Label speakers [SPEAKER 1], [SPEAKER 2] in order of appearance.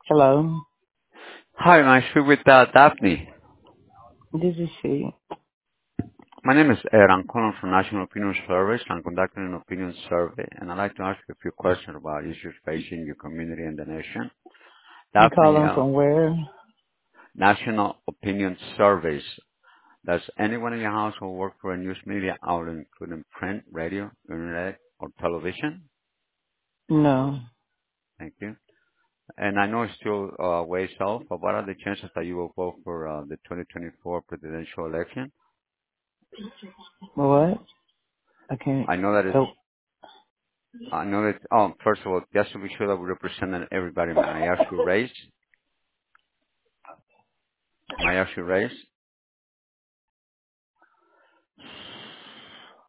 [SPEAKER 1] Hello,
[SPEAKER 2] Hi, I speak with Daphne.
[SPEAKER 1] this is she.
[SPEAKER 2] My name is Ed. I'm calling from National Opinion Service. I'm conducting an opinion survey, and I'd like to ask you a few questions about issues facing your community and the nation.
[SPEAKER 1] You
[SPEAKER 2] Daphne,
[SPEAKER 1] calling from where?
[SPEAKER 2] National Opinion Surveys. Does anyone in your household work for a news media outlet, including print, radio, internet, or television?
[SPEAKER 1] No.
[SPEAKER 2] Thank you. And I know it's still ways off, but what are the chances that you will vote for the 2024 presidential election?
[SPEAKER 1] What? I can't.
[SPEAKER 2] I know that it's
[SPEAKER 1] Oh,
[SPEAKER 2] I know that, first of all, just to be sure that we represent everybody, may I ask your race? May I ask your race?